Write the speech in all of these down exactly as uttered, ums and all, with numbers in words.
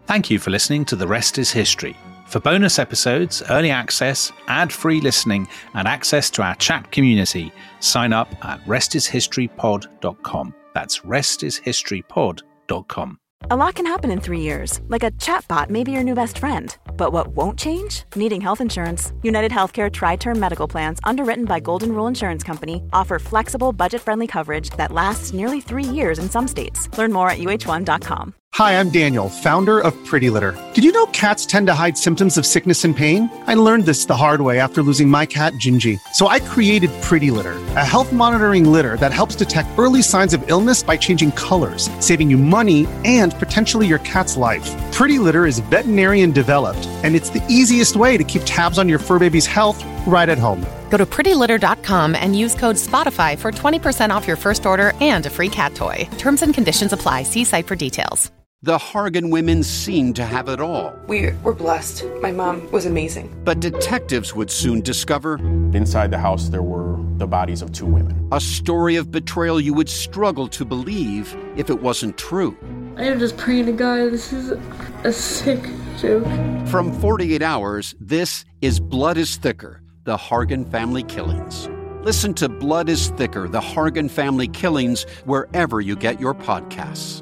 Thank you for listening to The Rest is History. For bonus episodes, early access, ad-free listening, and access to our chat community, sign up at rest is history pod dot com. That's rest is history pod dot com. A lot can happen in three years, like a chatbot may be your new best friend. But what won't change? Needing health insurance. United Healthcare Tri-Term Medical Plans, underwritten by Golden Rule Insurance Company, offer flexible, budget-friendly coverage that lasts nearly three years in some states. Learn more at U H one dot com. Hi, I'm Daniel, founder of Pretty Litter. Did you know cats tend to hide symptoms of sickness and pain? I learned this the hard way after losing my cat, Gingy. So I created Pretty Litter, a health monitoring litter that helps detect early signs of illness by changing colors, saving you money and potentially your cat's life. Pretty Litter is veterinarian developed, and it's the easiest way to keep tabs on your fur baby's health right at home. Go to pretty litter dot com and use code SPOTIFY for twenty percent off your first order and a free cat toy. Terms and conditions apply. See site for details. The Hargan women seemed to have it all. We were blessed. My mom was amazing. But detectives would soon discover inside the house there were the bodies of two women. A story of betrayal you would struggle to believe if it wasn't true. I am just praying to God, this is a sick joke. From forty-eight hours, this is Blood is Thicker, the Hargan family killings. Listen to Blood is Thicker, the Hargan family killings, wherever you get your podcasts.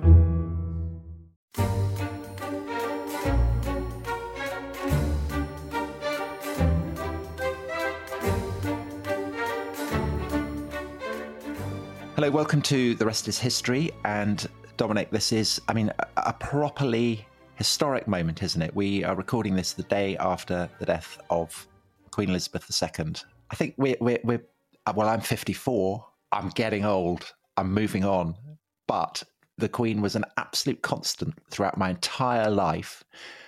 Hello, welcome to The Rest is History. And Dominic, this is, I mean, a, a properly historic moment, isn't it? We are recording this the day after the death of Queen Elizabeth the Second. I think we're, we're, we're, well, I'm fifty-four. I'm getting old. I'm moving on. But the Queen was an absolute constant throughout my entire life.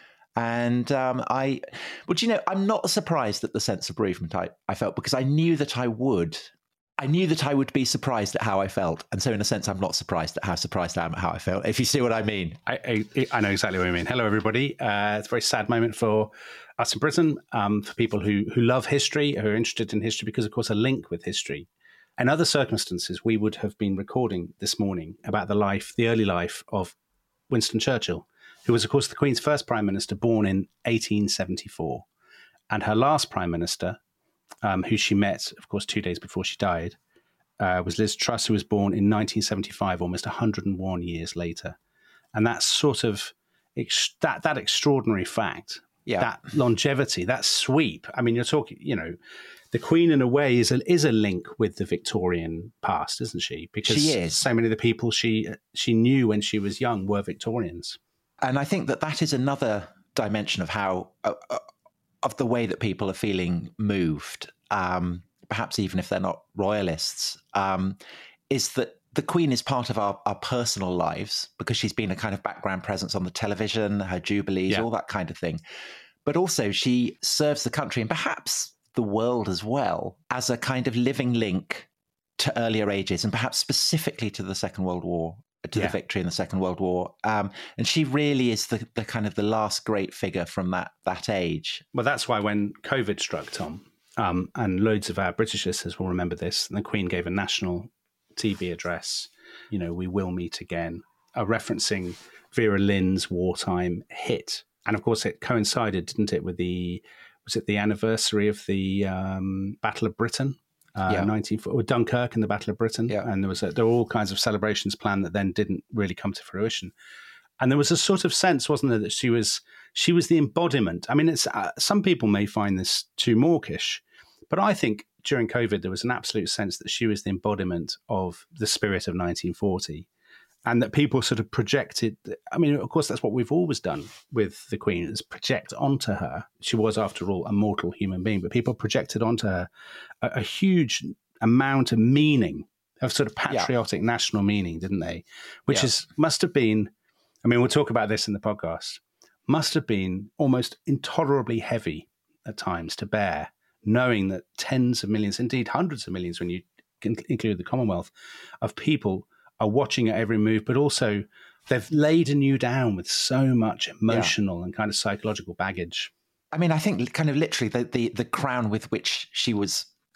And um, I, well, do you know, I'm not surprised at the sense of bereavement I, I felt, because I knew that I would. I knew that I would be surprised at how I felt. And so in a sense, I'm not surprised at how surprised I am at how I felt, if you see what I mean. I, I, I know exactly what you mean. Hello, everybody. Uh, it's a very sad moment for us in Britain, um, for people who, who love history, who are interested in history, because, of course, a link with history. In other circumstances, we would have been recording this morning about the life, the early life of Winston Churchill, who was, of course, the Queen's first Prime Minister, born in eighteen seventy-four. And her last Prime Minister, Um, who she met, of course, two days before she died, uh, was Liz Truss, who was born in nineteen seventy-five, almost one hundred one years later. And that sort of, ex- that that extraordinary fact, yeah. that longevity, that sweep, I mean, you're talking, you know, the Queen in a way is a, is a link with the Victorian past, isn't she? Because she is. So many of the people she she knew when she was young were Victorians. And I think that that is another dimension of how... Uh, uh, of the way that people are feeling moved, um, perhaps even if they're not royalists, um, is that the Queen is part of our, our personal lives, because she's been a kind of background presence on the television, her jubilees, yeah. all that kind of thing. But also she serves the country, and perhaps the world as well, as a kind of living link to earlier ages, and perhaps specifically to the Second World War, to yeah. the victory in the Second World War. Um, and she really is the, the kind of the last great figure from that that age. Well, that's why when COVID struck, Tom, um, and loads of our British listeners will remember this, and the Queen gave a national T V address, you know, we will meet again, uh, referencing Vera Lynn's wartime hit. And of course, it coincided, didn't it, with the, was it the anniversary of the um, Battle of Britain? Uh, yeah. nineteen or Dunkirk and the Battle of Britain, yeah. and there was a, there were all kinds of celebrations planned that then didn't really come to fruition. And there was a sort of sense, wasn't there, that she was she was the embodiment. I mean, it's uh, some people may find this too mawkish, but I think during COVID there was an absolute sense that she was the embodiment of the spirit of nineteen forty, and that people sort of projected. I mean, of course, that's what we've always done with the Queen, is project onto her. She was, after all, a mortal human being, but people projected onto her a, a huge amount of meaning, of sort of patriotic yeah. national meaning, didn't they? Which yeah. is must have been, I mean, we'll talk about this in the podcast, must have been almost intolerably heavy at times to bear, knowing that tens of millions, indeed hundreds of millions, when you can include the Commonwealth, of people are watching at every move, but also they've laden you down with so much emotional yeah. and kind of psychological baggage. I mean, I think kind of literally the, the, the crown with which she was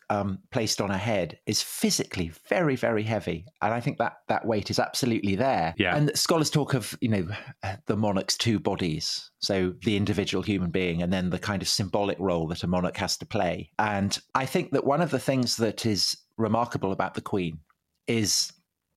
um, placed on her head is physically very, very heavy. And I think that that weight is absolutely there. Yeah. And scholars talk of, you know, the monarch's two bodies. So the individual human being and then the kind of symbolic role that a monarch has to play. And I think that one of the things that is remarkable about the Queen is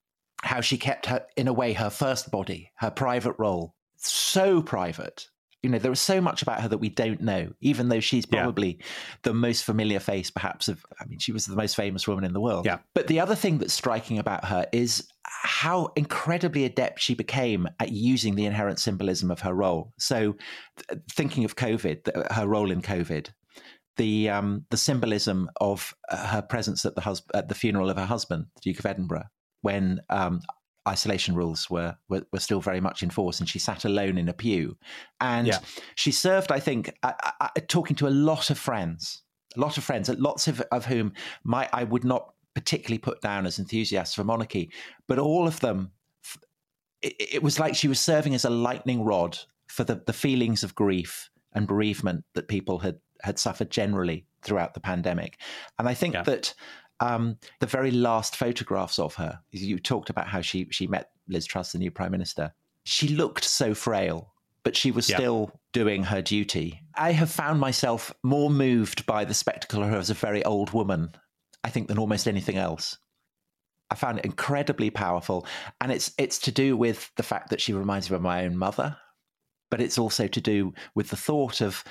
how she kept her, in a way, her first body, her private role, so private. You know, there is so much about her that we don't know, even though she's probably yeah. the most familiar face, perhaps, of, I mean, she was the most famous woman in the world. Yeah. But the other thing that's striking about her is how incredibly adept she became at using the inherent symbolism of her role. So th- thinking of COVID, her role in COVID, the um, the symbolism of her presence at the hus- at the funeral of her husband, the Duke of Edinburgh, when um, isolation rules were, were were still very much in force, and she sat alone in a pew. And yeah. she served, I think, uh, uh, talking to a lot of friends, a lot of friends, lots of, of whom my, I would not particularly put down as enthusiasts for monarchy, but all of them, it, it was like she was serving as a lightning rod for the, the feelings of grief and bereavement that people had, had suffered generally throughout the pandemic. And I think yeah. that Um, the very last photographs of her, you talked about how she she met Liz Truss, the new Prime Minister. She looked so frail, but she was yeah. still doing her duty. I have found myself more moved by the spectacle of her as a very old woman, I think, than almost anything else. I found it incredibly powerful. And it's it's to do with the fact that she reminds me of my own mother, but it's also to do with the thought of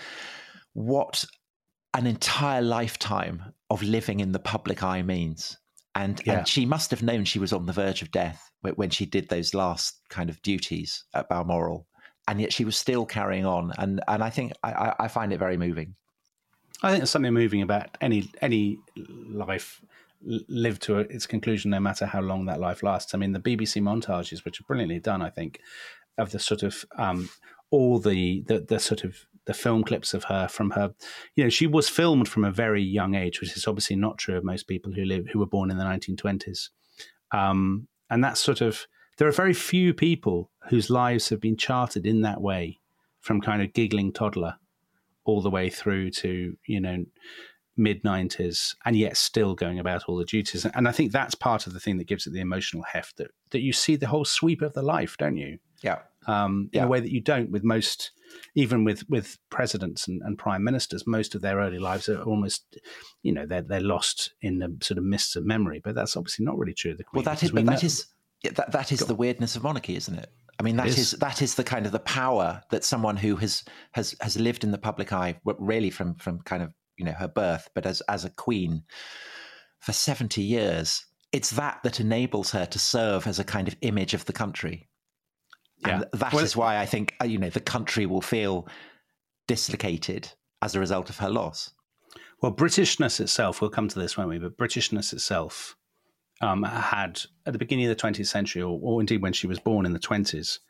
what an entire lifetime of living in the public eye means. And, yeah. and she must have known she was on the verge of death when she did those last kind of duties at Balmoral. And yet she was still carrying on. And and I think I, I find it very moving. I think there's something moving about any any life lived to its conclusion, no matter how long that life lasts. I mean, the B B C montages, which are brilliantly done, I think, of the sort of um, all the, the the sort of the film clips of her from her, you know, she was filmed from a very young age, which is obviously not true of most people who live, who were born in the nineteen twenties. Um, and that's sort of, there are very few people whose lives have been charted in that way, from kind of giggling toddler all the way through to, you know, mid nineties, and yet still going about all the duties. And I think that's part of the thing that gives it the emotional heft, that, that you see the whole sweep of the life, don't you? Yeah. Um, in yeah. a way that you don't with most, even with, with presidents and, and prime ministers. Most of their early lives are almost, you know, they're, they're lost in the sort of mists of memory. But that's obviously not really true of the Queen. Well, that is, we but that is, yeah, that, that is the weirdness of monarchy, isn't it? I mean, that is. is that is the kind of the power that someone who has has has lived in the public eye, really from from kind of, you know, her birth, but as as a queen for seventy years, it's that that enables her to serve as a kind of image of the country. And yeah. that well, is why I think, you know, the country will feel dislocated as a result of her loss. Well, Britishness itself, we'll come to this, won't we? But Britishness itself um, had, at the beginning of the twentieth century, or, or indeed when she was born in the twenties,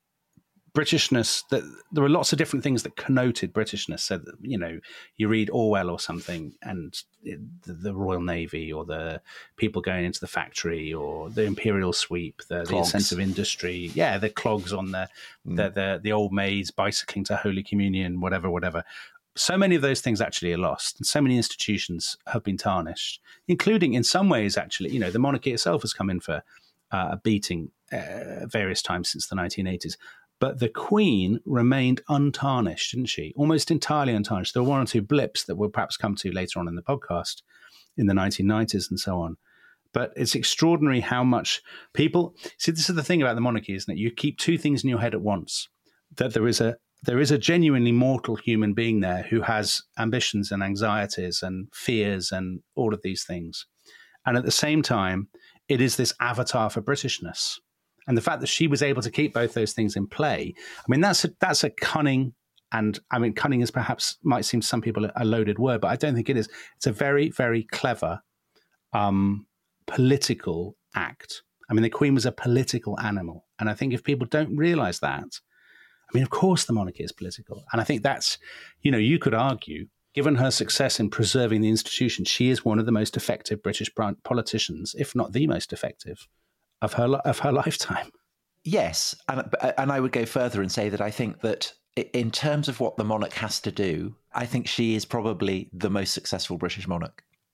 Britishness, that there were lots of different things that connoted Britishness. So, that, you know, you read Orwell or something, and it, the, the Royal Navy, or the people going into the factory, or the imperial sweep, the, the sense of industry. Yeah, the clogs on the, mm. the, the the old maids bicycling to Holy Communion, whatever, whatever. So many of those things actually are lost, and so many institutions have been tarnished, including in some ways, actually, you know, the monarchy itself has come in for uh, a beating uh, various times since the nineteen eighties. But the Queen remained untarnished, didn't she? Almost entirely untarnished. There were one or two blips that we'll perhaps come to later on in the podcast in the nineteen nineties and so on. But it's extraordinary how much people... See, this is the thing about the monarchy, isn't it? You keep two things in your head at once. That there is a there is a genuinely mortal human being there who has ambitions and anxieties and fears and all of these things. And at the same time, it is this avatar for Britishness. And the fact that she was able to keep both those things in play, I mean, that's a, that's a cunning, and I mean, cunning is perhaps, might seem to some people a loaded word, but I don't think it is. It's a very, very clever um, political act. I mean, the Queen was a political animal. And I think if people don't realise that, I mean, of course the monarchy is political. And I think that's, you know, you could argue, given her success in preserving the institution, she is one of the most effective British politicians, if not the most effective, of her of her lifetime. Yes, and and I would go further and say that I think that in terms of what the monarch has to do, I think she is probably the most successful British monarch.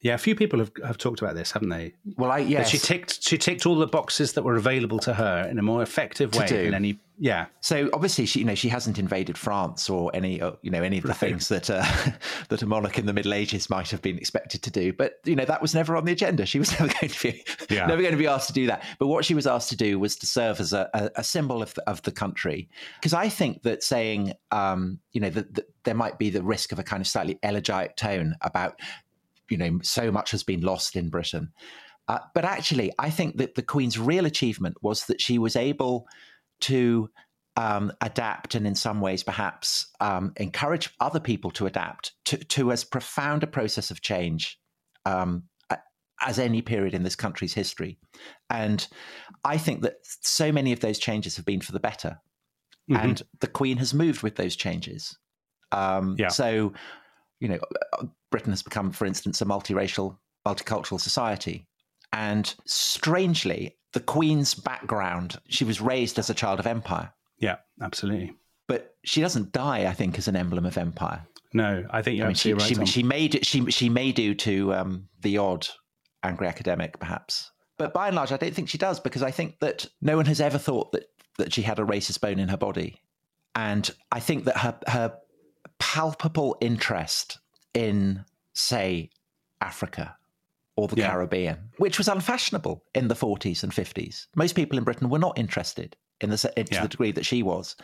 Yeah, a few people have, have talked about this, haven't they? Well, I yes. That she ticked she ticked all the boxes that were available to her in a more effective way than any. Yeah. So obviously, she you know she hasn't invaded France or any uh, you know any of the right. things that uh, that a monarch in the Middle Ages might have been expected to do. But you know that was never on the agenda. She was never going to be yeah. never going to be asked to do that. But what she was asked to do was to serve as a, a, a symbol of the, of the country. Because I think that saying um, you know that, that there might be the risk of a kind of slightly elegiac tone about. You know, so much has been lost in Britain. Uh, but actually, I think that the Queen's real achievement was that she was able to um, adapt and in some ways perhaps um, encourage other people to adapt to, to as profound a process of change um, as any period in this country's history. And I think that so many of those changes have been for the better. Mm-hmm. And the Queen has moved with those changes. Um, yeah. So, you know, Britain has become, for instance, a multiracial, multicultural society. And strangely, the Queen's background, she was raised as a child of empire. Yeah, absolutely. But she doesn't die, I think, as an emblem of empire. No, I think you're I mean, absolutely she, right. She, she, may do, she, she may do to um, the odd angry academic, perhaps. But by and large, I don't think she does, because I think that no one has ever thought that, that she had a racist bone in her body. And I think that her her palpable interest in, say, Africa or the yeah. Caribbean, which was unfashionable in the forties and fifties. Most people in Britain were not interested in the, to yeah. the degree that she was,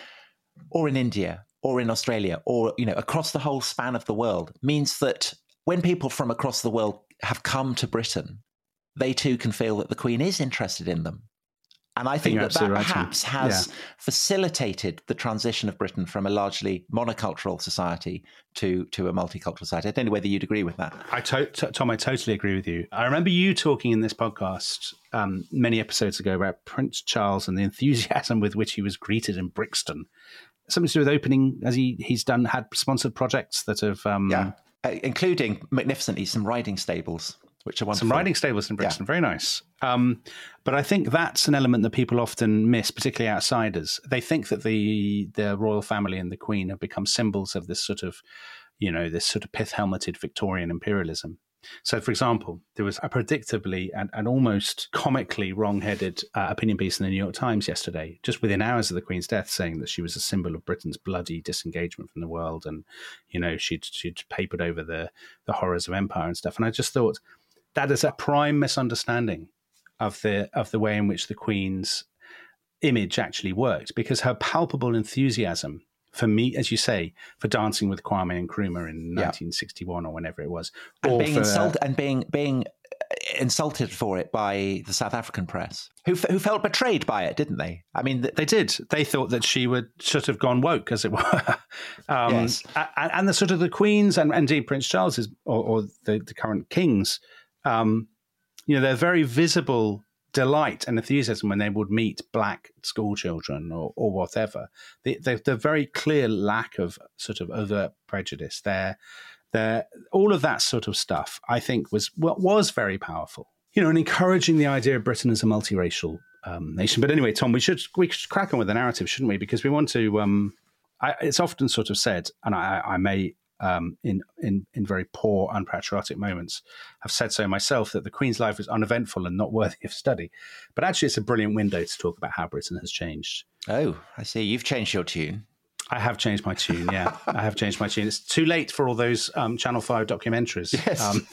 or in India, or in Australia, or, you know, across the whole span of the world, means that when people from across the world have come to Britain, they too can feel that the Queen is interested in them. And I think, I think that that right, perhaps Tom. has yeah. facilitated the transition of Britain from a largely monocultural society to, to a multicultural society. I don't know whether you'd agree with that. I to- t- Tom, I totally agree with you. I remember you talking in this podcast um, many episodes ago about Prince Charles and the enthusiasm with which he was greeted in Brixton. Something to do with opening, as he, he's done, had sponsored projects that have... Um, yeah, uh, including, magnificently, some riding stables. Which are wonderful. Some riding stables in Brixton, yeah. very nice. Um, but I think that's an element that people often miss, particularly outsiders. They think that the the royal family and the Queen have become symbols of this sort of, you know, this sort of pith-helmeted Victorian imperialism. So, for example, there was a predictably and, and almost comically wrong-headed uh, opinion piece in the New York Times yesterday, just within hours of the Queen's death, saying that she was a symbol of Britain's bloody disengagement from the world, and, you know, she'd she'd papered over the the horrors of empire and stuff. And I just thought, that is a prime misunderstanding of the of the way in which the Queen's image actually worked, because her palpable enthusiasm for me, as you say, for dancing with Kwame Nkrumah in yeah. nineteen sixty-one or whenever it was, and or being for, insulted and being being insulted for it by the South African press, who who felt betrayed by it, didn't they? I mean, th- they did. They thought that she would should have gone woke, as it were. um, yes. and, and the sort of the Queen's and indeed Prince Charles's or, or the, the current King's. Um, you know, their very visible delight and enthusiasm when they would meet black school children or, or whatever. The, the, the very clear lack of sort of overt prejudice there, there, all of that sort of stuff, I think was was very powerful. You know, and encouraging the idea of Britain as a multiracial um, nation. But anyway, Tom, we should we should crack on with the narrative, shouldn't we? Because we want to. Um, I, it's often sort of said, and I, I may. Um, in, in in very poor, unpatriotic moments, have said so myself, that the Queen's life was uneventful and not worthy of study. But actually, it's a brilliant window to talk about how Britain has changed. Oh, I see. You've changed your tune. I have changed my tune, yeah. I have changed my tune. It's too late for all those um, Channel five documentaries. Yes. Um,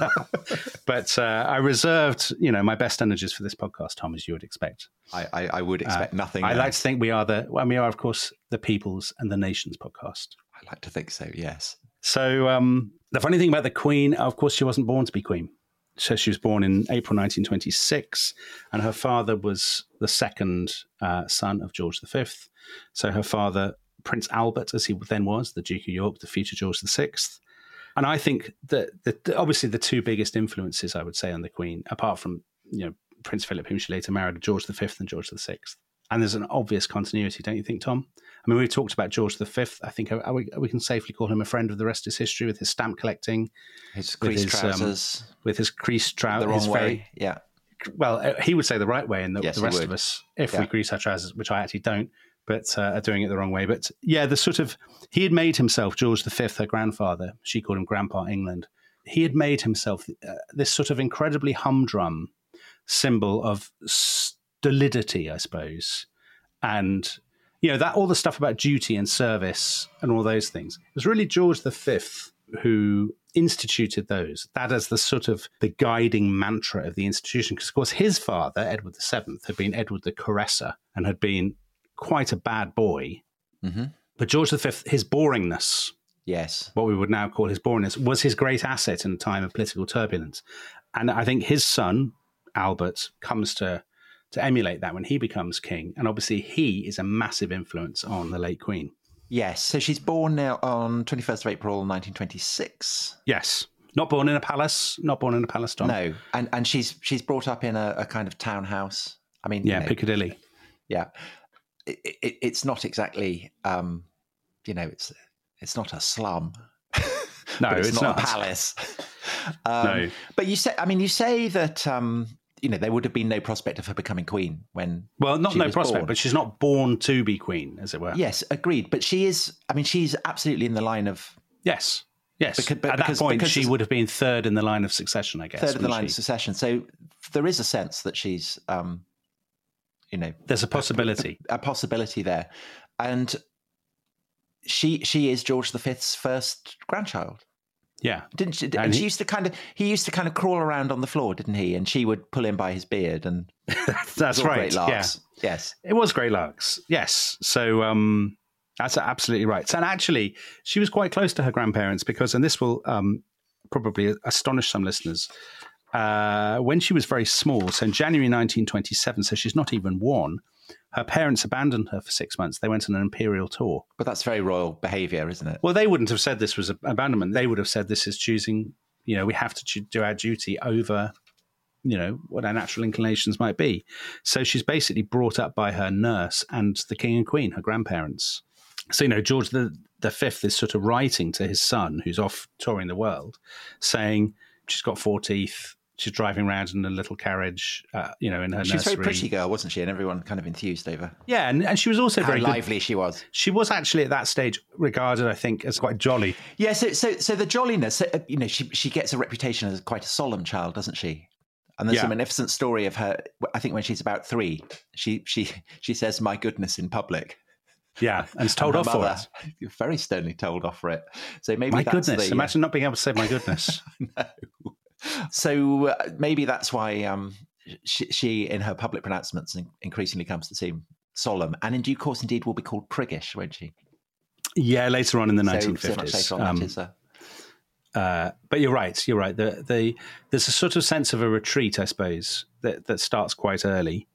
but uh, I reserved, you know, my best energies for this podcast, Tom, as you would expect. I, I, I would expect uh, nothing. I else. like to think we are the, well, we are, of course, the People's and the Nation's podcast. I like to think so, yes. So um, the funny thing about the Queen, of course, she wasn't born to be Queen. So she was born in April nineteen twenty-six, and her father was the second uh, son of George the Fifth. So her father, Prince Albert, as he then was, the Duke of York, the future George the Sixth. And I think that the, the, obviously the two biggest influences, I would say, on the Queen, apart from, you know, Prince Philip, whom she later married, George the Fifth and George the Sixth. And there's an obvious continuity, don't you think, Tom? I mean, we've talked about George the Fifth. I think we, we can safely call him a friend of the rest of his history, with his stamp collecting, his creased trousers, um, with his creased trousers, the wrong way. Very, yeah. Well, he would say the right way, and the, yes, the rest would. of us, if yeah. we crease our trousers, which I actually don't, but uh, are doing it the wrong way. But yeah, the sort of he had made himself George the Fifth, her grandfather. She called him Grandpa England. he had made himself uh, this sort of incredibly humdrum symbol of stolidity, I suppose. And, you know, that all the stuff about duty and service and all those things. It was really George the Fifth who instituted those, that as the sort of the guiding mantra of the institution. Because, of course, his father, Edward the Seventh, had been Edward the Caresser and had been quite a bad boy. Mm-hmm. But George the Fifth, his boringness, yes, what we would now call his boringness, was his great asset in a time of political turbulence. And I think his son, Albert, comes to, to emulate that when he becomes king. And obviously he is a massive influence on the late Queen. Yes, so she's born now on twenty-first of April nineteen twenty-six. Yes, not born in a palace, not born in a palace, Tom. No, and and she's she's brought up in a, a kind of townhouse. I mean, yeah, you know, Piccadilly. Yeah, it, it, it's not exactly, um, you know, it's it's not a slum. No, it's, it's not, not a palace. um, no, but you say, I mean, you say that. Um, You know, there would have been no prospect of her becoming queen when. Well, not she no was prospect, born. but she's not born to be queen, as it were. Yes, agreed. But she is. I mean, she's absolutely in the line of. Yes, yes. Because, but At because, that point, because she would have been third in the line of succession, I guess. Third in the line she? of succession. So there is a sense that she's, um, you know, there's a possibility, a, a possibility there, and she she is George the Fifth's first grandchild. Yeah, didn't she? And And he- she used to kind of he used to kind of crawl around on the floor, didn't he? And she would pull him by his beard, and that's all right. Great larks. Yeah. Yes, it was Grey Larks. Yes, so um, that's absolutely right. And actually, she was quite close to her grandparents because, and this will um, probably astonish some listeners. Uh, when she was very small, so in January nineteen twenty-seven, so she's not even one, her parents abandoned her for six months. They went on an imperial tour. But that's very royal behaviour, isn't it? Well, they wouldn't have said this was abandonment. They would have said this is choosing, you know, we have to do our duty over, you know, what our natural inclinations might be. So she's basically brought up by her nurse and the king and queen, her grandparents. So, you know, George the, the Fifth is sort of writing to his son, who's off touring the world, saying she's got four teeth. She's driving around in a little carriage, uh, you know, in her She was a nursery. very pretty girl, wasn't she? And everyone kind of enthused over Yeah, and, and she was also how very good. lively she was. She was actually at that stage regarded, I think, as quite jolly. Yeah, so so so the jolliness, uh, you know, she she gets a reputation as quite a solemn child, doesn't she? And there's Yeah. a magnificent story of her. I think when she's about three, she she she says, "My goodness," in public. Yeah, and it's told And off her for mother, it. Very sternly told off for it. So maybe My that's goodness, the, imagine not being able to say my goodness. no. So uh, maybe that's why um, she, she, in her public pronouncements, in- increasingly comes to seem solemn, and in due course, indeed, will be called priggish, won't she? Yeah, later on in the So- nineteen So, much fifties. later on, Um, that is a, uh, but you're right. You're right. The, the, there's a sort of sense of a retreat, I suppose, that, that starts quite early.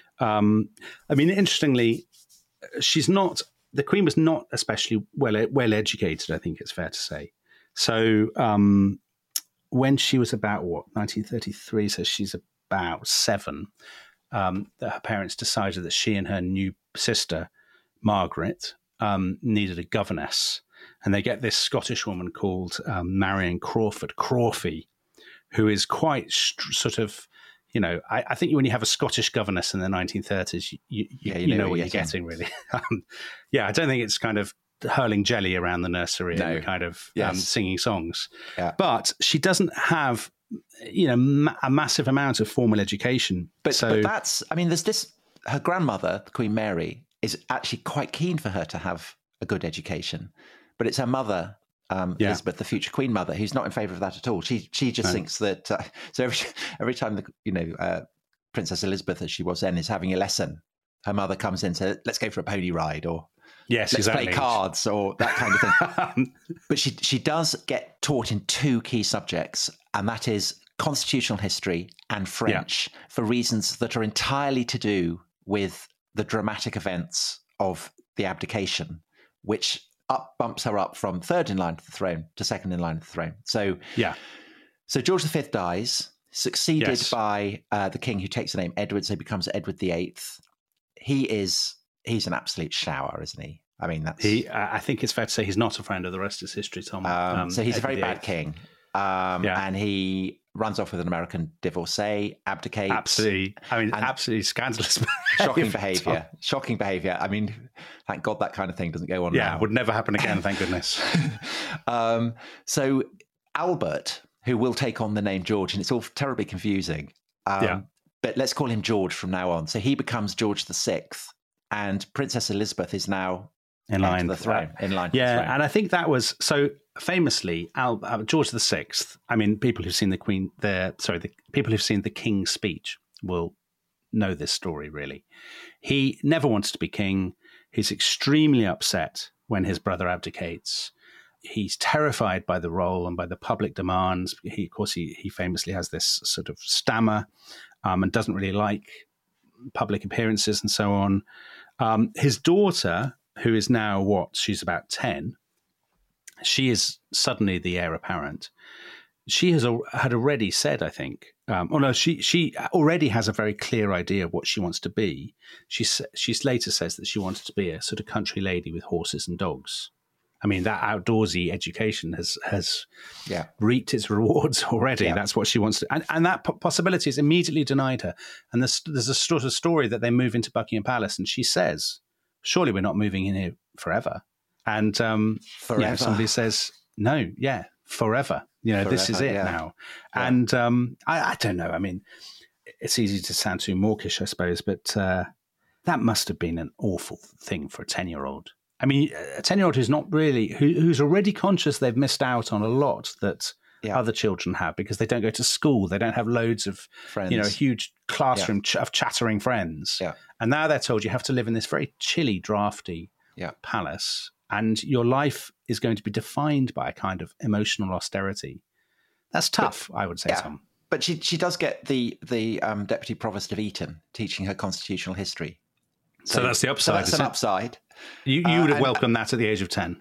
Um, I mean, interestingly, she's not. The Queen was not especially well well educated. I think it's fair to say. So um, when she was about what nineteen thirty-three, so she's about seven. Um, that her parents decided that she and her new sister Margaret um, needed a governess. And they get this Scottish woman called um, Marion Crawford, Crawfy, who is quite st- sort of, you know, I, I think when you have a Scottish governess in the nineteen thirties, you, you, Yeah, you, you know, know what what you're you're getting, really. um, yeah, I don't think it's kind of hurling jelly around the nursery No. and kind of Yes. um, singing songs. Yeah. But she doesn't have, you know, ma- a massive amount of formal education. But, so, but that's, I mean, there's this, her grandmother, Queen Mary, is actually quite keen for her to have a good education. But it's her mother, um, Yeah. Elizabeth, the future Queen mother, who's not in favour of that at all. She she just No. thinks that, uh, so every, every time, the you know, uh, Princess Elizabeth, as she was then, is having a lesson, her mother comes in and says, let's go for a pony ride, or yes, let's exactly. play cards, or that kind of thing. But she she does get taught in two key subjects, and that is constitutional history and French, for reasons that are entirely to do with the dramatic events of the abdication, which up bumps her up from third in line to the throne to second in line to the throne. So Yeah. so George the Fifth dies, succeeded Yes. by uh, the king who takes the name Edward, so he becomes Edward the Eighth. He is he's an absolute shower, isn't he? I mean, that's He, uh, I think it's fair to say he's not a friend of the rest is history, Tom. um, Um, so he's a Edward very the bad Eighth. king, um, Yeah. and he runs off with an American divorcee, abdicates. Absolutely. I mean, And- absolutely scandalous. Shocking Tom. behaviour. Shocking behaviour. I mean, thank God that kind of thing doesn't go on Yeah, now. would never happen again, thank goodness. um, so Albert, who will take on the name George, and it's all terribly confusing. Um, yeah. But let's call him George from now on. So he becomes George the Sixth, and Princess Elizabeth is now in line for the throne. In line, yeah, for the throne. And I think that was so famously Al, uh, George the Sixth. I mean, people who've seen the Queen, the sorry, the people who've seen the King's Speech will know this story. Really, he never wants to be king. He's extremely upset when his brother abdicates. He's terrified by the role and by the public demands. He, of course, he he famously has this sort of stammer um, and doesn't really like public appearances and so on. Um, his daughter, who is now what, she's about ten, she is suddenly the heir apparent. She has had already said, I think, um, oh no, she she already has a very clear idea of what she wants to be. She she later says that she wanted to be a sort of country lady with horses and dogs. I mean, that outdoorsy education has has yeah. reaped its rewards already. Yeah. That's what she wants to, and, and that p- possibility is immediately denied her. And there's, there's a sort of story that they move into Buckingham Palace, and she says, "Surely we're not moving in here forever." And um, forever. You know, somebody says, "No, yeah, forever. You know, forever, this is it yeah. now." Yeah. And um, I, I don't know. I mean, it's easy to sound too mawkish, I suppose, but uh, that must have been an awful thing for a ten-year-old. I mean, a ten-year-old who's not really, who, who's already conscious they've missed out on a lot that yeah. other children have because they don't go to school, they don't have loads of friends, you know, a huge classroom yeah. ch- of chattering friends. Yeah. And now they're told you have to live in this very chilly, drafty yeah. palace, and your life is going to be defined by a kind of emotional austerity. That's tough, but, I would say, yeah. Tom. But she she does get the the um, Deputy Provost of Eton teaching her constitutional history. So, so that's the upside. So that's is an it? upside. You, you would have uh, welcomed that at the age of ten.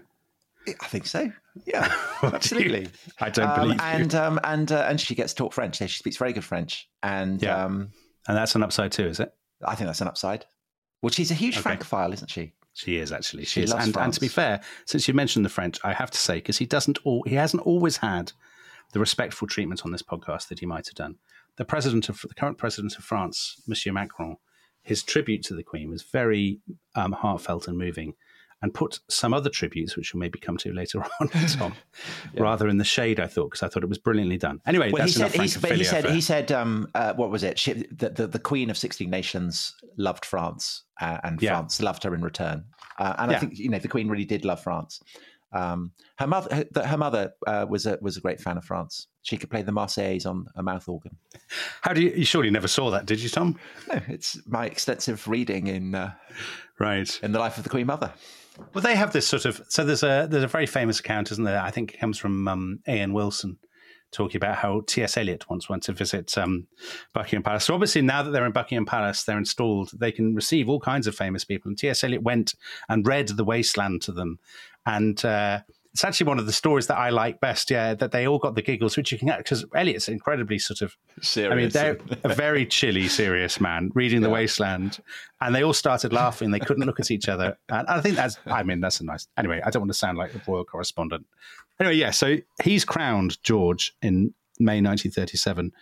I think so. Yeah, absolutely. I don't um, believe you. And um, and uh, and she gets taught French. She speaks very good French, and yeah. um, and that's an upside too, is it? I think that's an upside. Well, she's a huge okay. Francophile, isn't she? She is actually. She, she is. Loves And, France. and to be fair, since you mentioned the French, I have to say because he doesn't. All, he hasn't always had the respectful treatment on this podcast that he might have done. The president of the current president of France, Monsieur Macron, his tribute to the Queen was very um, heartfelt and moving, and put some other tributes, which we'll maybe come to later on, Tom, yeah. rather in the shade. I thought because I thought it was brilliantly done. Anyway, well, that's he said, enough he, but he said for... he said um, uh, what was it? She, the, the the Queen of sixteen Nations loved France, uh, and yeah. France loved her in return. Uh, and yeah. I think you know the Queen really did love France. Um, her mother, her, her mother uh, was a was a great fan of France. She could play the Marseillaise on a mouth organ. How do you? You surely never saw that, did you, Tom? No, it's my extensive reading in uh, right in the life of the Queen Mother. Well, they have this sort of so there's a there's a very famous account, isn't there? I think it comes from um, A N Wilson, talking about how T S Eliot once went to visit um, Buckingham Palace. So obviously now that they're in Buckingham Palace, they're installed, they can receive all kinds of famous people. And T S Eliot went and read The Wasteland to them. And uh, it's actually one of the stories that I like best, yeah, that they all got the giggles, which you can get, because Eliot's incredibly sort of, serious. I mean, they're a very chilly, serious man reading yeah. The Wasteland. And they all started laughing. They couldn't look at each other. And I think that's, I mean, that's a nice, anyway, I don't want to sound like a royal correspondent. Anyway, yeah, so he's crowned George in May nineteen thirty-seven.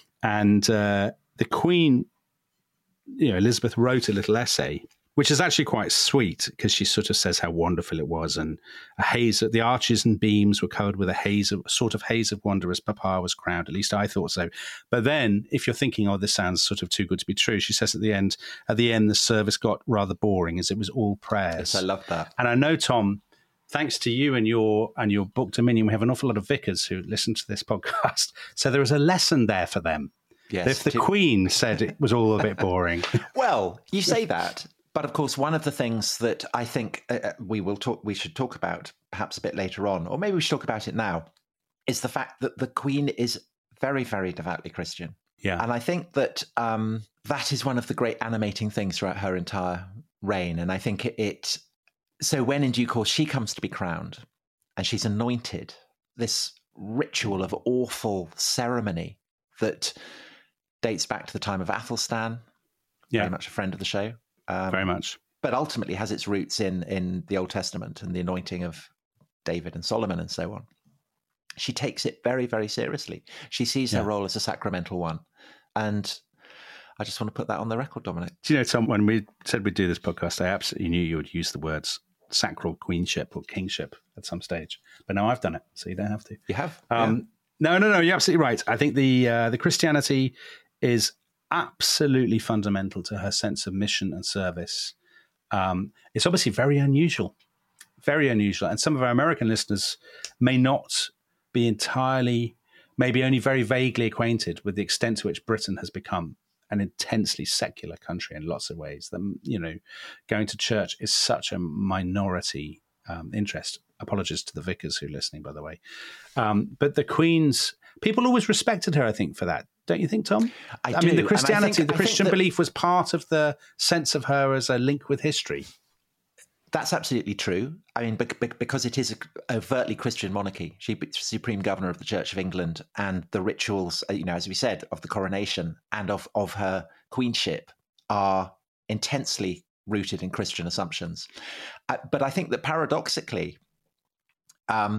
And uh, the Queen, you know, Elizabeth wrote a little essay, which is actually quite sweet because she sort of says how wonderful it was. And a haze, the arches and beams were covered with a haze of, a sort of haze of wonder as Papa was crowned. At least I thought so. But then if you're thinking, oh, this sounds sort of too good to be true, she says at the end, at the end, the service got rather boring as it was all prayers. Yes, I love that. And I know, Tom, thanks to you and your and your book Dominion, we have an awful lot of vicars who listen to this podcast. So there is a lesson there for them. Yes. If the to... Queen said it was all a bit boring. Well, you say that. But of course, one of the things that I think uh, we will talk, we should talk about perhaps a bit later on, or maybe we should talk about it now, is the fact that the Queen is very, very devoutly Christian. Yeah. And I think that um, that is one of the great animating things throughout her entire reign. And I think it, it, so when in due course she comes to be crowned and she's anointed, this ritual of awful ceremony that dates back to the time of Athelstan, yeah. very much a friend of the show. Um, Very much. But ultimately has its roots in, in the Old Testament and the anointing of David and Solomon and so on. She takes it very, very seriously. She sees yeah. her role as a sacramental one. And I just want to put that on the record, Dominic. Do you know, Tom, when we said we'd do this podcast, I absolutely knew you would use the words sacral queenship or kingship at some stage. But now I've done it, so you don't have to. You have? Um, No, no, no. You're absolutely right. I think the uh, the Christianity is absolutely fundamental to her sense of mission and service. Um, it's obviously very unusual, very unusual. And some of our American listeners may not be entirely, maybe only very vaguely acquainted with the extent to which Britain has become an intensely secular country in lots of ways. That, you know, going to church is such a minority um, interest. Apologies to the vicars who are listening, by the way. Um, but the Queen's, people always respected her, I think, for that. Don't you think, Tom? I, I do. mean, the Christianity, think, the Christian that, belief was part of the sense of her as a link with history. That's absolutely true. I mean, because it is an overtly Christian monarchy. She's Supreme Governor of the Church of England, and the rituals, you know, as we said, of the coronation and of, of her queenship are intensely rooted in Christian assumptions. Uh, but I think that paradoxically, um,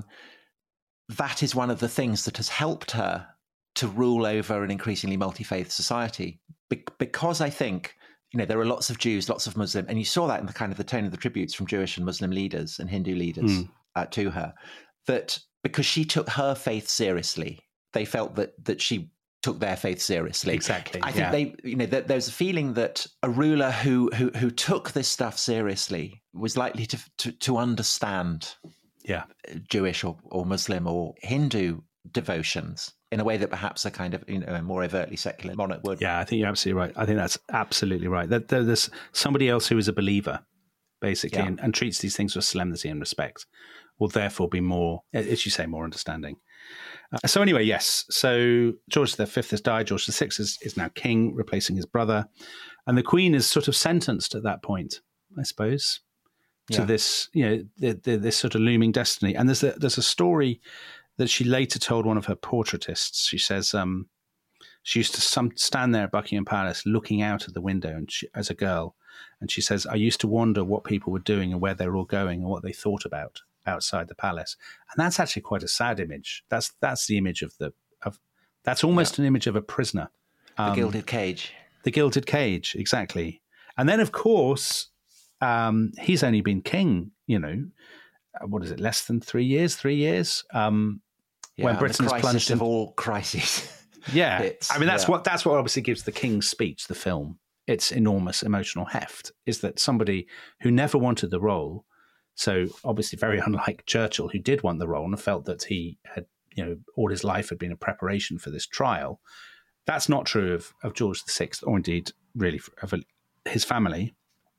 that is one of the things that has helped her to rule over an increasingly multi-faith society. Be- because I think, you know, there are lots of Jews, lots of Muslim, and you saw that in the kind of the tone of the tributes from Jewish and Muslim leaders and Hindu leaders mm. uh, to her, that because she took her faith seriously, they felt that that she took their faith seriously. Exactly. I think yeah. they, you know, that there's a feeling that a ruler who who who took this stuff seriously was likely to to, to understand yeah. Jewish or, or Muslim or Hindu devotions in a way that perhaps a kind of, you know, a more overtly secular monarch would. Yeah, I think you're absolutely right. I think that's absolutely right. That there's somebody else who is a believer, basically, yeah. and, and treats these things with solemnity and respect, will therefore be more, as you say, more understanding. Uh, so anyway, yes. So George the Fifth has died. George the Sixth is, is now king, replacing his brother, and the Queen is sort of sentenced at that point, I suppose, to yeah. this, you know, the, the, this sort of looming destiny. And there's a, there's a story that she later told one of her portraitists. She says um, she used to some, stand there at Buckingham Palace looking out of the window and she, as a girl. And she says, I used to wonder what people were doing and where they were all going and what they thought about outside the palace. And that's actually quite a sad image. That's that's the image of the, of that's almost yeah. an image of a prisoner. Um, the gilded cage. The gilded cage, exactly. And then, of course, um, he's only been king, you know, what is it, less than three years, three years? Um, Yeah, when Britain's plunged of in all crises. Yeah, it's, I mean that's yeah. what that's what obviously gives the King's Speech, the film, its enormous emotional heft. Is that somebody who never wanted the role, so obviously very unlike Churchill, who did want the role and felt that he had, you know, all his life had been a preparation for this trial. That's not true of of George the Sixth, or indeed really of his family.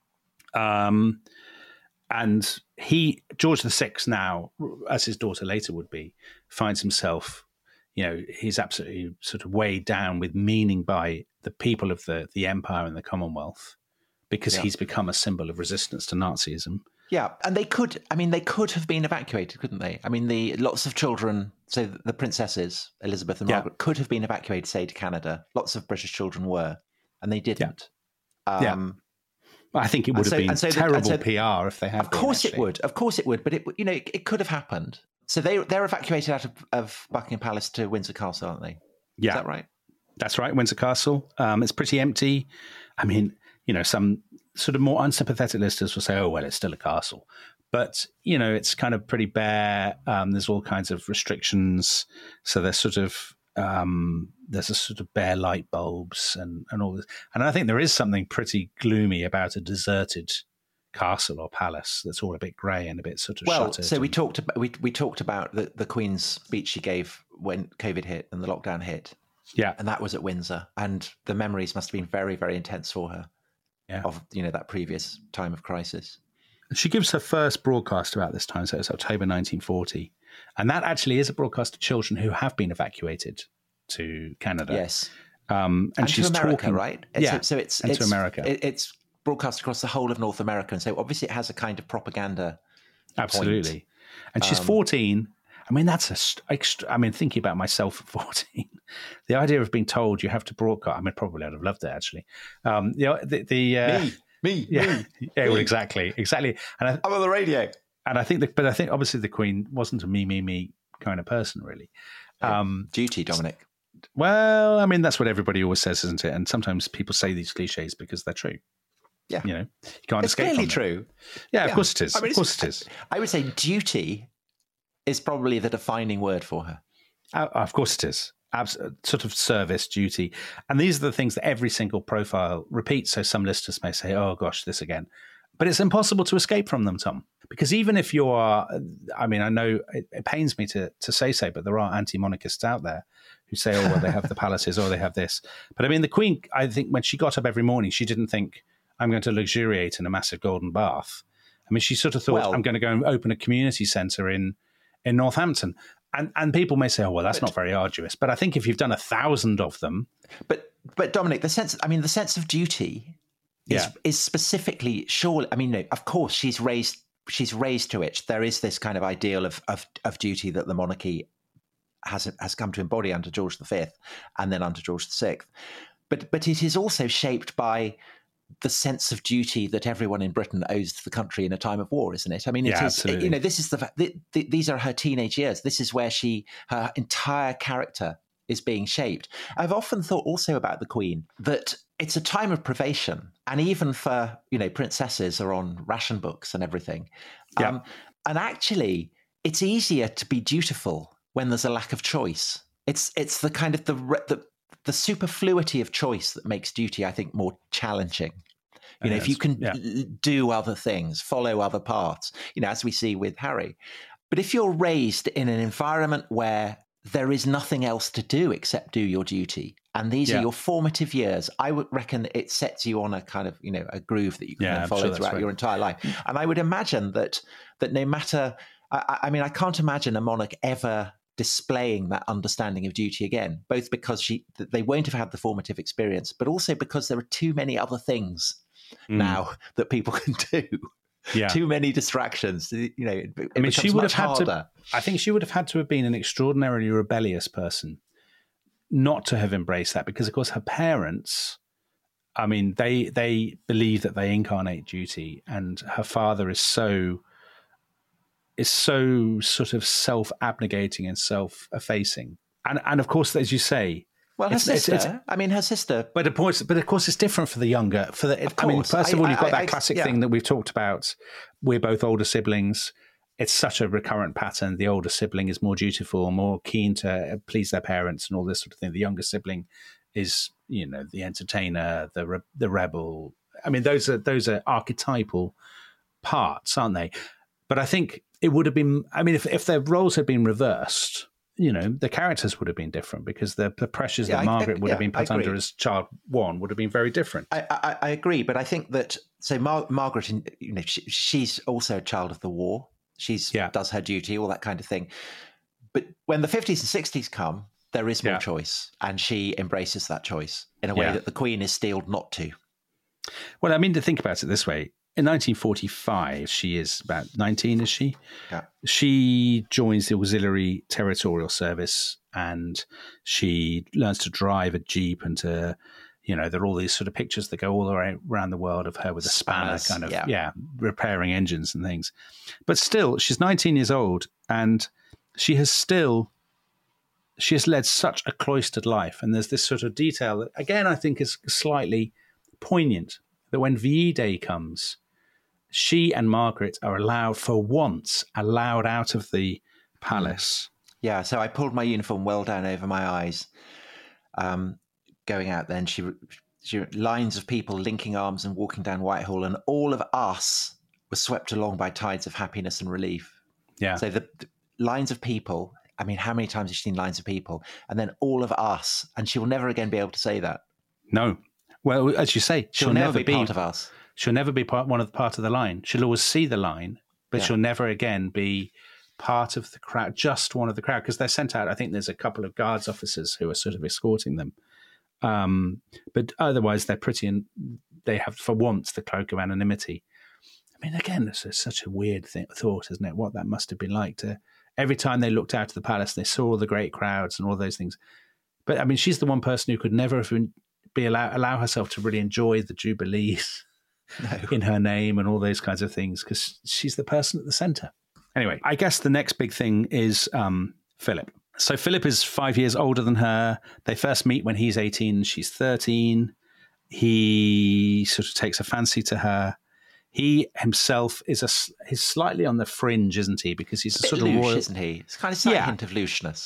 Um. And he, George the Sixth now, as his daughter later would be, finds himself, you know, he's absolutely sort of weighed down with meaning by the people of the, the empire and the Commonwealth, because yeah. he's become a symbol of resistance to Nazism. Yeah, and they could, I mean, they could have been evacuated, couldn't they? I mean, the lots of children, so the princesses, Elizabeth and Margaret, yeah. could have been evacuated, say, to Canada. Lots of British children were, and they didn't. Yeah. Um, yeah. I think it would have so, been so terrible the, so, P R if they had. Of been, course actually. it would. Of course it would. But it, you know, it, it could have happened. So they they're evacuated out of, of Buckingham Palace to Windsor Castle, aren't they? Yeah, is that right? That's right. Windsor Castle. Um, it's pretty empty. I mean, you know, some sort of more unsympathetic listeners will say, "Oh, well, it's still a castle," but you know, it's kind of pretty bare. Um, there's all kinds of restrictions. So there's sort of Um, there's a sort of bare light bulbs and, and all this. And I think there is something pretty gloomy about a deserted castle or palace that's all a bit grey and a bit sort of well, shuttered. So and... we talked about we we talked about the, the Queen's speech she gave when COVID hit and the lockdown hit. Yeah. And that was at Windsor. And the memories must have been very, very intense for her yeah. of, you know, that previous time of crisis. She gives her first broadcast about this time, so it's October nineteen forty. And that actually is a broadcast to children who have been evacuated to Canada. Yes. Um, and, and she's to America, talking, right? It's, yeah, so it's, and it's, to America. It, it's broadcast across the whole of North America. And so obviously it has a kind of propaganda Absolutely. point. And she's um, fourteen. I mean, that's a, extra, I mean, thinking about myself at fourteen, the idea of being told you have to broadcast, I mean, probably I'd have loved it, actually. Um, you know, the, the uh, me, me, yeah, me, yeah, me. Well, exactly, exactly. And I, I'm on the radio. And I think, that, but I think obviously the Queen wasn't a me, me, me kind of person, really. Um, Duty, Dominic. Well, I mean, that's what everybody always says, isn't it? And sometimes people say these cliches because they're true. Yeah. You know, you can't it's escape clearly from true. Yeah, yeah, of course it is. I mean, of course it is. I would say duty is probably the defining word for her. Uh, of course it is. Abs- sort of service, duty. And these are the things that every single profile repeats. So some listeners may say, oh gosh, this again. But it's impossible to escape from them, Tom. Because even if you are, I mean, I know it, it pains me to, to say so, but there are anti-monarchists out there who say, oh, well, they have the palaces or they have this. But I mean, the Queen, I think when she got up every morning, she didn't think, I'm going to luxuriate in a massive golden bath. I mean, she sort of thought, well, I'm going to go and open a community centre in, in Northampton. And and people may say, oh, well, that's but, not very arduous. But I think if you've done a thousand of them. But, but Dominic, the sense, I mean, the sense of duty is, yeah. is specifically, surely, I mean, no, of course, she's raised she's raised to it. There is this kind of ideal of, of, of duty that the monarchy has has come to embody under George the Fifth and then under George the Sixth. But but it is also shaped by the sense of duty that everyone in Britain owes to the country in a time of war, isn't it? I mean, it yeah, is, absolutely. you know, this is the, the, the these are her teenage years. This is where she, her entire character is being shaped. I've often thought also about the Queen that it's a time of privation, and even for, you know, princesses are on ration books and everything. Yeah. Um, and actually, it's easier to be dutiful when there's a lack of choice. It's it's the kind of the the the superfluity of choice that makes duty, I think, more challenging. You know, yes. if you can yeah. do other things, follow other paths, you know, as we see with Harry. But if you're raised in an environment where there is nothing else to do except do your duty, and these yeah. are your formative years, I would reckon it sets you on a kind of, you know, a groove that you can yeah, then follow sure throughout right. your entire life. And I would imagine that that no matter, I, I mean, I can't imagine a monarch ever displaying that understanding of duty again, both because she they won't have had the formative experience, but also because there are too many other things mm. now that people can do. Yeah. Too many distractions. You know, it, it I mean, she would have had harder. to. I think she would have had to have been an extraordinarily rebellious person not to have embraced that, because, of course, her parents. I mean, they they believe that they incarnate duty, and her father is so. is so sort of self-abnegating and self-effacing. And, and of course, as you say... Well, her it's, sister, it's, it's, I mean, her sister... But of course, but of course it's different for the younger. For the, I mean, first of all, you've got I, that I, classic I, yeah. thing that we've talked about. We're both older siblings. It's such a recurrent pattern. The older sibling is more dutiful, more keen to please their parents and all this sort of thing. The younger sibling is, you know, the entertainer, the re, the rebel. I mean, those are those are archetypal parts, aren't they? But I think... it would have been, I mean, if, if their roles had been reversed, you know, the characters would have been different, because the, the pressures yeah, that Margaret I, I, would yeah, have been put under as child one would have been very different. I, I, I agree, but I think that, so Mar- Margaret, you know, she, she's also a child of the war. She's yeah. does her duty, all that kind of thing. But when the fifties and sixties come, there is more yeah. choice, and she embraces that choice in a way yeah. that the Queen is steeled not to. Well, I mean, to think about it this way, in nineteen forty-five, she is about nineteen, is she? Yeah. She joins the Auxiliary Territorial Service, and she learns to drive a Jeep, and to, you know, there are all these sort of pictures that go all around the world of her with a spanner, Spanners, kind of, yeah. yeah, repairing engines and things. But still, she's nineteen years old, and she has still, she has led such a cloistered life. And there's this sort of detail that, again, I think is slightly poignant, that when V E Day comes, she and Margaret are allowed, for once, allowed out of the palace. Yeah, so I pulled my uniform well down over my eyes. Um, going out then, she, she lines of people linking arms and walking down Whitehall, and all of us were swept along by tides of happiness and relief. Yeah. So the, the lines of people, I mean, how many times has she seen lines of people? And then all of us, and she will never again be able to say that. No. Well, as you say, she'll, she'll never, never be, be part of us. She'll never be part one of the part of the line. She'll always see the line, but yeah. she'll never again be part of the crowd, just one of the crowd, because they're sent out. I think there's a couple of guards officers who are sort of escorting them. Um, but otherwise, they're pretty, and they have, for once, the cloak of anonymity. I mean, again, it's such a weird thing, thought, isn't it? What that must have been like to, every time they looked out of the palace, they saw all the great crowds and all those things. But I mean, she's the one person who could never have been, be allow, allow herself to really enjoy the jubilees no. in her name and all those kinds of things, because she's the person at the centre. Anyway, I guess the next big thing is um, Philip. So Philip is five years older than her. They first meet when he's eighteen, she's thirteen. He sort of takes a fancy to her. He himself is a he's slightly on the fringe, isn't he? Because he's a, a sort louche, of royal, isn't he? It's kind of slight yeah. hint of looseness.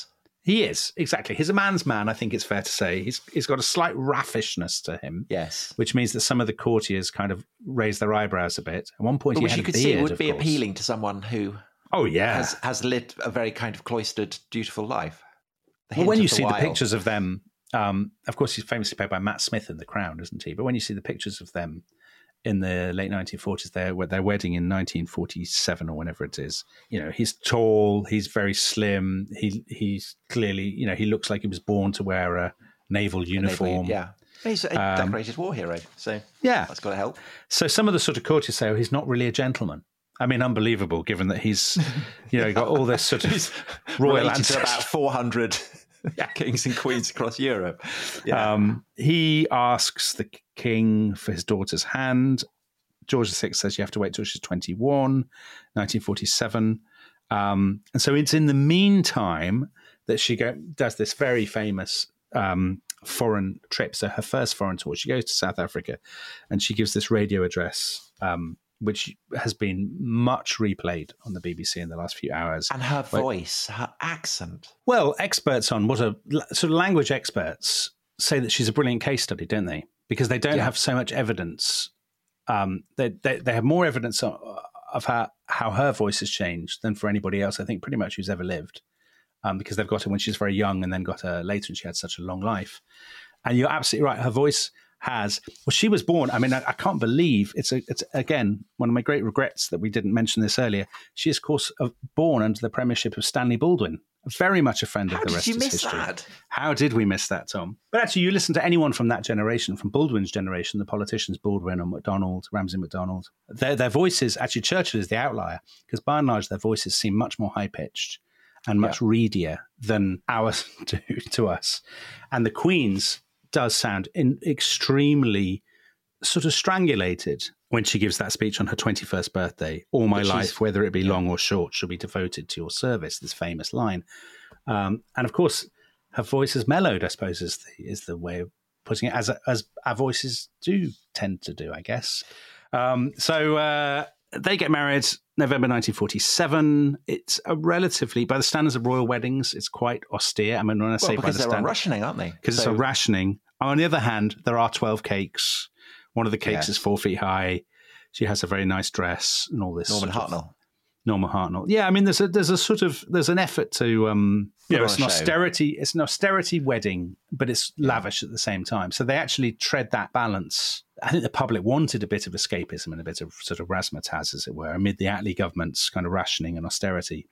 He is, exactly. He's a man's man, I think it's fair to say. He's He's got a slight raffishness to him. Yes. Which means that some of the courtiers kind of raise their eyebrows a bit. At one point, but he which had you a could beard, see would of be course. appealing to someone who oh, yeah. has, has lived a very kind of cloistered, dutiful life. The Well, when hint you of the see the wild. pictures of them, um, of course, he's famously played by Matt Smith in The Crown, isn't he? But when you see the pictures of them in the late nineteen forties, their, their wedding in nineteen forty-seven or whenever it is, you know, he's tall, he's very slim, he he's clearly, you know, he looks like he was born to wear a naval uniform. Naval, yeah. He's a Um, decorated war hero, so yeah. that's got to help. So some of the sort of courtiers say, oh, he's not really a gentleman. I mean, unbelievable, given that he's, you know, got all this sort of royal Related to ancestry. about four hundred kings and queens across Europe. Yeah. Um, he asks the king for his daughter's hand. George the Sixth says you have to wait till she's twenty-one, nineteen forty-seven. Um, and so it's in the meantime that she go, does this very famous um, foreign trip. So her first foreign tour, she goes to South Africa and she gives this radio address, um, which has been much replayed on the B B C in the last few hours. And her Like- voice, her accent. Well, experts on what are sort of language experts say that she's a brilliant case study, don't they? Because they don't Yeah. have so much evidence. Um, they, they they have more evidence of, of how, how her voice has changed than for anybody else, I think, pretty much who's ever lived. Um, because they've got her when she's very young and then got her later and she had such a long life. And you're absolutely right. Her voice has, well, she was born, I mean, I, I can't believe it's, a, it's again, one of my great regrets that we didn't mention this earlier. She is, of course, uh, born under the premiership of Stanley Baldwin, very much a friend How of the did rest you of miss history. that? How did we miss that, Tom? But actually, you listen to anyone from that generation, from Baldwin's generation, the politicians, Baldwin and MacDonald, Ramsay MacDonald, their, their voices, actually Churchill is the outlier, because by and large, their voices seem much more high-pitched and much Yeah. readier than ours do to us. And the Queen's does sound in extremely sort of strangulated when she gives that speech on her twenty-first birthday. All my Which is- life, whether it be long or short, shall be devoted to your service, this famous line. Um, and of course, her voice is mellowed, I suppose, is the, is the way of putting it, as as our voices do tend to do, I guess. Um, so uh, they get married November nineteen forty-seven. It's a relatively, by the standards of royal weddings, it's quite austere. I mean, when I say Well, by because the they're on standards, rationing, aren't they? because it's So- a rationing. On the other hand, there are twelve cakes. One of the cakes Yes. is four feet high. She has a very nice dress and all this. Norman sort of- Hartnell. Norman Hartnell. Yeah, I mean, there's a there's a sort of there's an effort to um, you Put know, on it's a an show. austerity. It's an austerity wedding, but it's lavish at the same time. So they actually tread that balance. I think the public wanted a bit of escapism and a bit of sort of razzmatazz, as it were, amid the Attlee government's kind of rationing and austerity.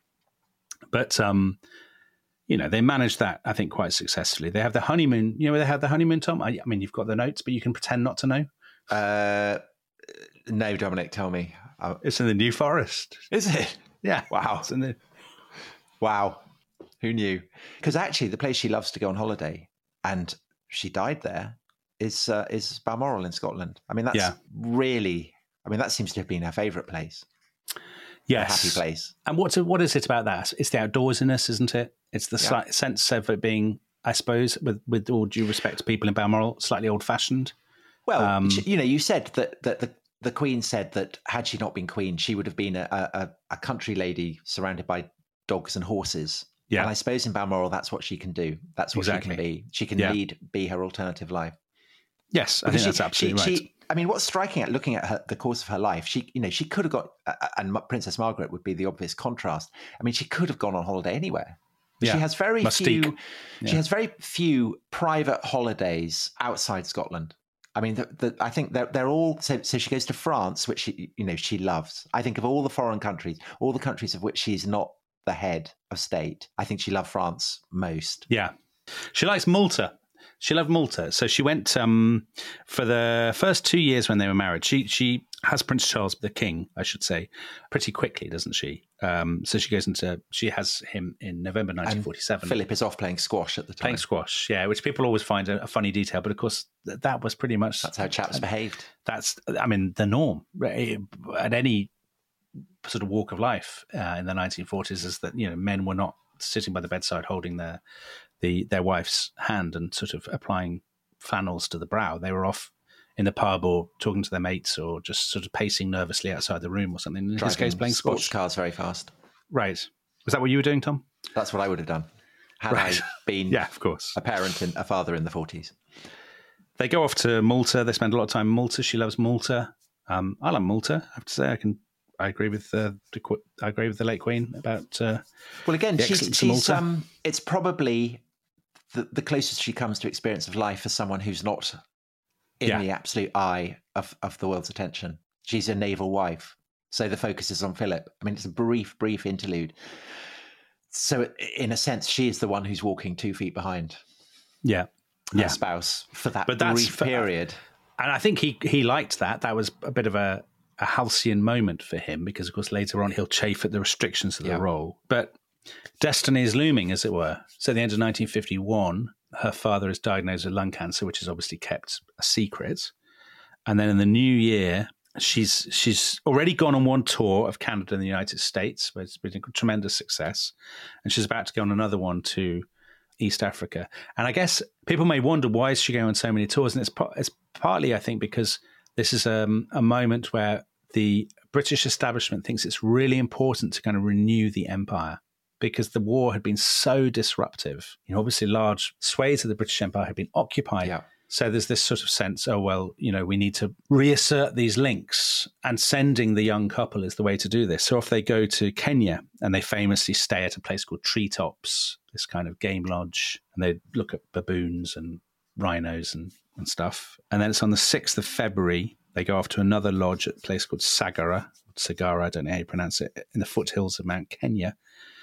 But um, you know, they managed that, I think, quite successfully. They have the honeymoon. You know, where they have the honeymoon, Tom. I, I mean, you've got the notes, but you can pretend not to know. Uh, no, Dominic, tell me. Uh, It's in the New Forest. is it? Yeah, Wow. It's in the Wow. Who knew? Because actually, the place she loves to go on holiday, and she died there, is uh, is Balmoral in Scotland. I mean, that's Yeah. really. I mean, that seems to have been her favourite place. yes, A happy place. And what's what is it about that? It's the outdoorsiness, isn't it? It's the Yeah. slight sense of it being, I suppose, with with all due respect to people in Balmoral, slightly old fashioned. Well, Um, she- you know, you said that that the the Queen said that had she not been Queen, she would have been a, a, a country lady surrounded by dogs and horses. Yeah. And I suppose in Balmoral, that's what she can do. That's what Exactly. she can be. She can Yeah. lead, be her alternative life. Yes, I think Because that's she- absolutely she, right. She, I mean, what's striking at looking at her, the course of her life, she, you know, she could have got, uh, and Princess Margaret would be the obvious contrast. I mean, she could have gone on holiday anywhere. Yeah. She has very Mystique. few. Yeah. She has very few private holidays outside Scotland. I mean, the, the, I think they're, they're all. So, so she goes to France, which she, you know, she loves. I think of all the foreign countries, all the countries of which she's not the head of state, I think she loved France most. Yeah, she likes Malta. She loved Malta, so she went um, for the first two years when they were married. She she has Prince Charles, the King, I should say, pretty quickly, doesn't she? Um, so she goes into she has him in November nineteen forty-seven. Philip is off playing squash at the time. Playing squash, yeah, which people always find a, a funny detail, but of course th- that was pretty much That's how chaps behaved. That's, I mean, the norm right? At any sort of walk of life uh, in the nineteen forties is that, you know, men were not sitting by the bedside holding their the their wife's hand and sort of applying flannels to the brow. They were off in the pub or talking to their mates or just sort of pacing nervously outside the room or something. In his Driving case, playing sports squash. cars very fast. Right. Was that what you were doing, Tom? That's what I would have done. had Right. I been Yeah, of course. a parent and a father in the forties. They go off to Malta. They spend a lot of time in Malta. She loves Malta. Um, I love Malta. I have to say, I can. I agree with uh, the. qu- I agree with the late Queen about. Uh, Well, again, the she's, excellence of she's Malta. um, it's probably the, the closest she comes to experience of life for someone who's not in Yeah. the absolute eye of, of the world's attention. She's a naval wife, so the focus is on Philip. I mean, it's a brief, brief interlude. So, in a sense, she is the one who's walking two feet behind yeah, her yeah. spouse for that But that's brief for- period. And I think he he liked that. That was a bit of a, a halcyon moment for him because, of course, later on he'll chafe at the restrictions of the Yeah. role. But destiny is looming, as it were. So at the end of nineteen fifty-one, her father is diagnosed with lung cancer, which is obviously kept a secret. And then in the new year, she's she's already gone on one tour of Canada and the United States, where it's been a tremendous success. And she's about to go on another one to East Africa. And I guess people may wonder, why is she going on so many tours? And it's, par- it's partly, I think, because this is um, a moment where the British establishment thinks it's really important to kind of renew the empire, because the war had been so disruptive. You know, obviously large swathes of the British Empire had been occupied. Yeah. So there's this sort of sense, oh, well, you know, we need to reassert these links, and sending the young couple is the way to do this. So off they go to Kenya, and they famously stay at a place called Treetops, this kind of game lodge, and they look at baboons and rhinos and, and stuff. And then it's on the sixth of February, they go off to another lodge at a place called Sagara, Sagara, I don't know how you pronounce it, in the foothills of Mount Kenya.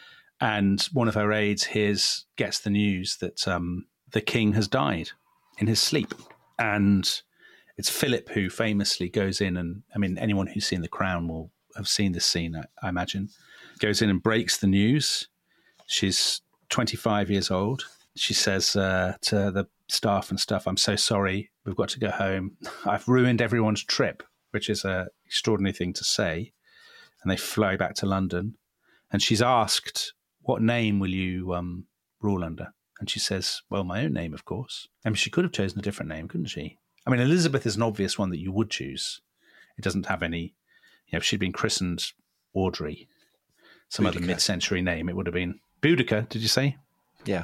And one of her aides hears, gets the news that um, the king has died in his sleep. And it's Philip who famously goes in and, I mean, anyone who's seen The Crown will have seen this scene, I, I imagine, goes in and breaks the news. She's twenty-five years old. She says uh, to the staff and stuff, I'm so sorry, we've got to go home. I've ruined everyone's trip, which is an extraordinary thing to say. And they fly back to London. And she's asked, what name will you um, rule under? And she says, well, my own name, of course. I mean, she could have chosen a different name, couldn't she? I mean, Elizabeth is an obvious one that you would choose. It doesn't have any, you know, if she'd been christened Audrey, some Boudica. other mid-century name, it would have been Boudica, did you say? Yeah.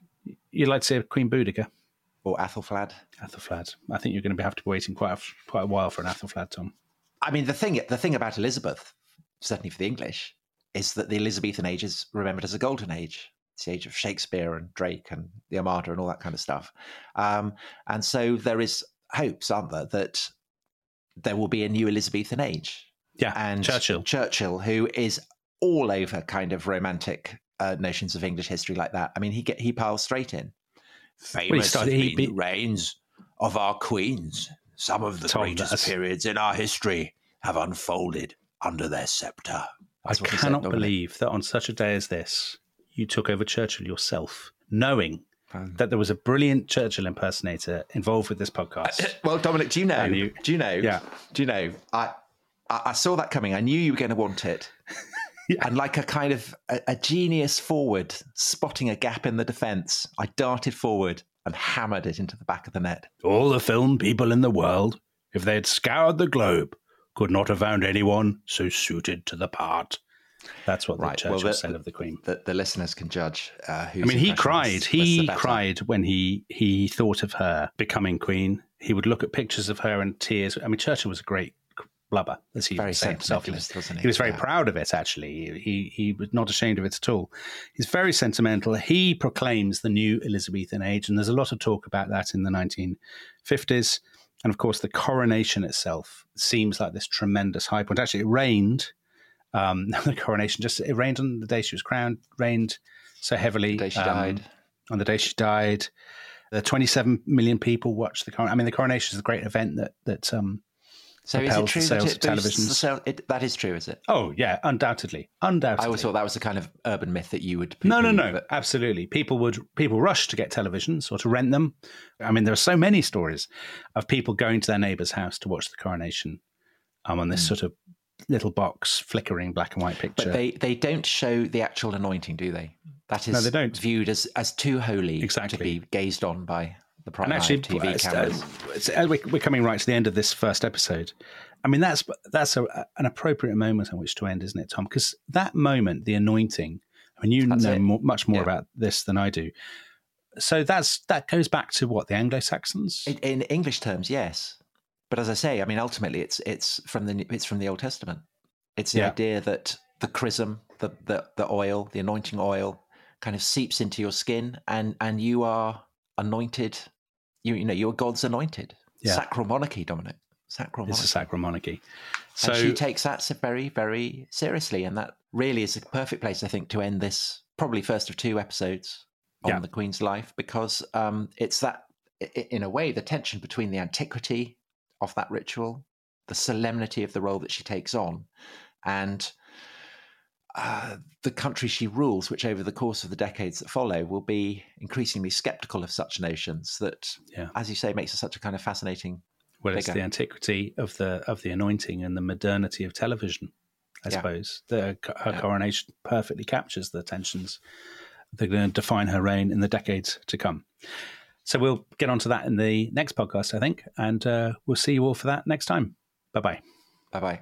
You'd like to say Queen Boudica? Or Athelflaed. Athelflaed. I think you're going to be, have to be waiting quite a, quite a while for an Athelflaed, Tom. I mean, the thing the thing about Elizabeth, certainly for the English, is that the Elizabethan age is remembered as a golden age. It's the age of Shakespeare and Drake and the Armada and all that kind of stuff. Um, and so there is hopes, aren't there, that there will be a new Elizabethan age. Yeah, and Churchill. Churchill, who is all over kind of romantic uh, notions of English history like that. I mean, he get he piles straight in. Famous Well, he started- have he been be- the reigns of our queens. Some of the Tom, greatest that's- periods in our history have unfolded under their sceptre. I That's what he said, cannot Dominic. believe that on such a day as this, you took over Churchill yourself, knowing Um, that there was a brilliant Churchill impersonator involved with this podcast. Well, Dominic, do you know? And you- do you know? Yeah. Do you know? I, I I saw that coming. I knew you were going to want it. Yeah. And like a kind of a, a genius forward, spotting a gap in the defence, I darted forward and hammered it into the back of the net. All the film people in the world, if they had scoured the globe, could not have found anyone so suited to the part. That's what the Right, Churchill well, the- said of the Queen. The, the listeners can judge. Uh, whose I mean, he impression cried. was- was the He better. cried when he he thought of her becoming queen. He would look at pictures of her and tears. I mean, Churchill was a great blubber, as he Very would say himself. He was, sentimentalist, wasn't he? he was very Yeah. proud of it, actually. He he was not ashamed of it at all. He's very sentimental. He proclaims the new Elizabethan age, and there's a lot of talk about that in the nineteen fifties. And of course, the coronation itself seems like this tremendous high point. Actually, it rained. Um, the coronation just it rained on the day she was crowned. Rained so heavily. The day she um, died. On the day she died, the twenty-seven million people watched the coronation. I mean, the coronation is a great event that that. Um, So is it propelled true the that sales it of boosts the televisions. sale? It, that is true, is it? Oh yeah, undoubtedly, undoubtedly. I always thought that was a kind of urban myth that you would. No, no, poo-poo, no, but- absolutely. People would people rush to get televisions or to rent them. I mean, there are so many stories of people going to their neighbour's house to watch the coronation um, on this sort of little box, flickering black and white picture. But they, they don't show the actual anointing, do they? That is No, they don't. viewed as, as too holy Exactly. to be gazed on by the and private actually, T V it's- cameras. uh, it's- uh, we're we're coming right to the end of this first episode. I mean, that's that's a, an appropriate moment on which to end, isn't it, Tom? Because that moment, the anointing I mean, you That's know it. more, much more Yeah. about this than I do. So that's that goes back to what, the Anglo-Saxons? In, in English terms, yes. But as I say, I mean, ultimately, it's it's from the it's from the Old Testament. It's the Yeah. idea that the chrism, the, the the oil, the anointing oil, kind of seeps into your skin, and and you are anointed. You you know you're God's anointed. Yeah. Sacral monarchy, Dominic. Sacral It's monarchy. a sacral monarchy. So And she takes that so very, very seriously. And that really is a perfect place, I think, to end this probably first of two episodes on Yeah. the Queen's life, because um, it's that, i- in a way, the tension between the antiquity of that ritual, the solemnity of the role that she takes on, and uh, the country she rules, which over the course of the decades that follow will be increasingly skeptical of such notions that, Yeah. as you say, makes her such a kind of fascinating well, it's figure. the antiquity of the of the anointing and the modernity of television, I Yeah. suppose. The, her Yeah. coronation perfectly captures the tensions that are going to define her reign in the decades to come. So we'll get onto that in the next podcast, I think, and uh, we'll see you all for that next time. Bye-bye. Bye-bye.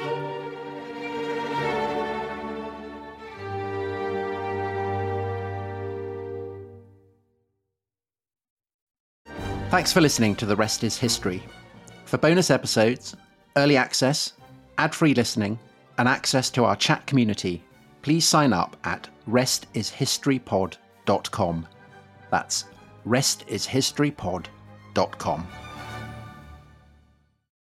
Thanks for listening to The Rest is History. For bonus episodes, early access, ad-free listening, and access to our chat community, please sign up at rest is history pod dot com. That's rest is history pod dot com.